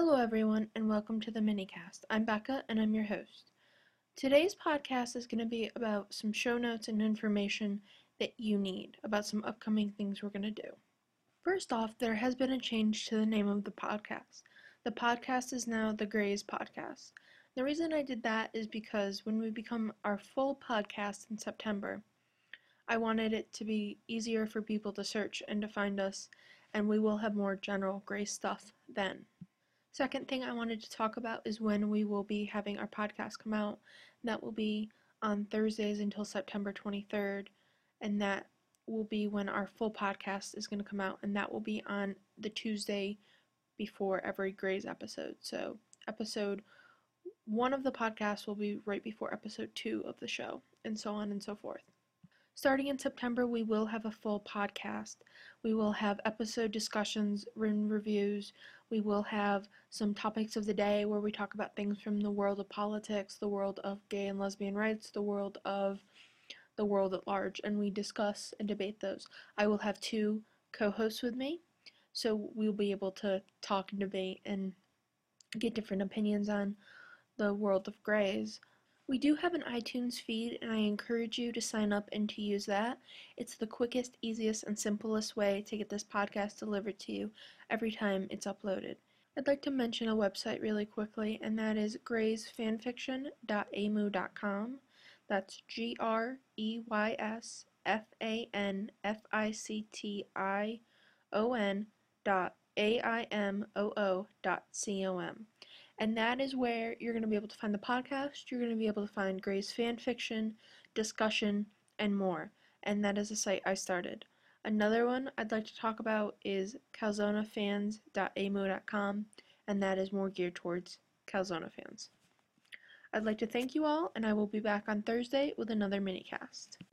Hello everyone and welcome to the minicast. I'm Becca and I'm your host. Today's podcast is going to be about some show notes and information that you need about some upcoming things we're going to do. First off, there has been a change to the name of the podcast. The podcast is now the Grays Podcast. The reason I did that is because when we become our full podcast in September, I wanted it to be easier for people to search and to find us, and we will have more general Grays stuff then. Second thing I wanted to talk about is when we will be having our podcast come out. That will be on Thursdays until September 23rd, and that will be when our full podcast is going to come out, and that will be on the Tuesday before every Grays episode. So episode 1 of the podcast will be right before episode 2 of the show, and so on and so forth. Starting in September, we will have a full podcast. We will have episode discussions, written reviews. We will have some topics of the day where we talk about things from the world of politics, the world of gay and lesbian rights, the world at large, and we discuss and debate those. I will have 2 co-hosts with me, so we'll be able to talk and debate and get different opinions on the world of Grays. We do have an iTunes feed, and I encourage you to sign up and to use that. It's the quickest, easiest, and simplest way to get this podcast delivered to you every time it's uploaded. I'd like to mention a website really quickly, and that is graysfanfiction.amoo.com. That's GREYSFANFICTION.AIMOO.com. And that is where you're going to be able to find the podcast, you're going to be able to find Gray's fan fiction, discussion, and more. And that is a site I started. Another one I'd like to talk about is calzonafans.amoo.com, and that is more geared towards Calzona fans. I'd like to thank you all, and I will be back on Thursday with another minicast.